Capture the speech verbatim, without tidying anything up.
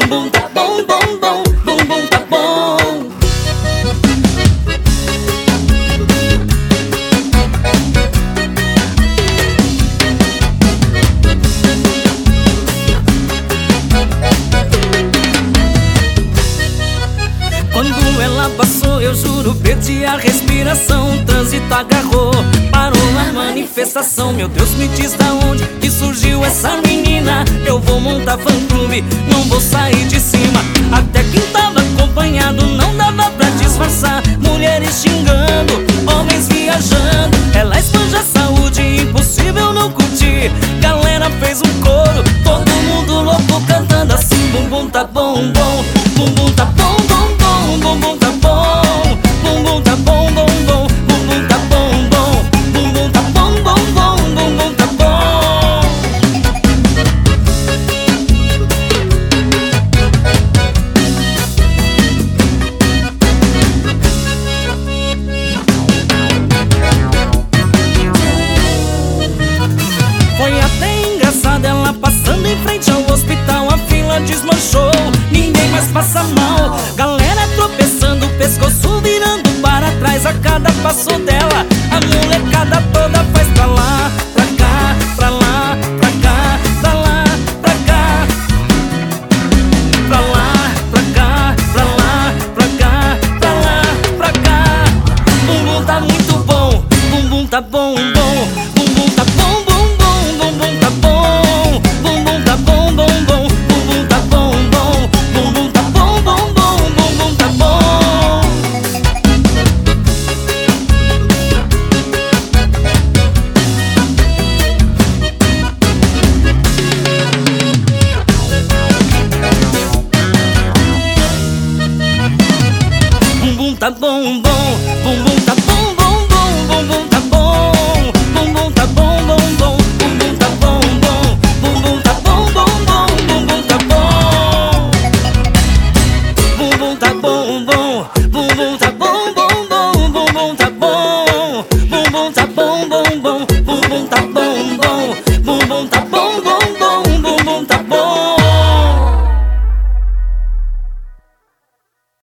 bumbum tá bom, bom, bom, bumbum tá bom. Quando ela passou, eu juro, perdi a respiração. O trânsito agarrou, parou a manifestação. Meu Deus, me diz da onde que surgiu essa menina. Eu vou montar fã-clube, não vou sair de cima. Até quem tava acompanhado não dava pra disfarçar. Mulheres xingando, homens viajando. Ela espanja a saúde, impossível não curtir. Galera fez um coro, todo mundo louco cantando assim. Bumbum tá bom, bom, bumbum tá bom, bom, bom. Bumbum tá bom, bumbum tá bom, bom, bom. Bumbum tá bom, bom, bumbum tá bom, bom, bom. Bumbum tá bom. Foi até engraçado ela passando em frente ao hospital. A fila desmanchou, ninguém mais passa mal. Galera tropeçando, pescoço virando para trás a cada passo dela. A molecada toda faz pra lá, pra cá, pra lá, pra cá, pra lá, pra cá. Pra lá, pra cá, pra lá, pra cá, pra lá, pra cá. Bumbum tá muito bom, bumbum tá bom, bom. Bumbum tá bom, bom, bom, bumbum tá bom. Bumbum tá bom, bom, bom, bumbum tá bom, bom. Bumbum tá bom, bom, bom, bumbum tá bom. Bumbum tá bom,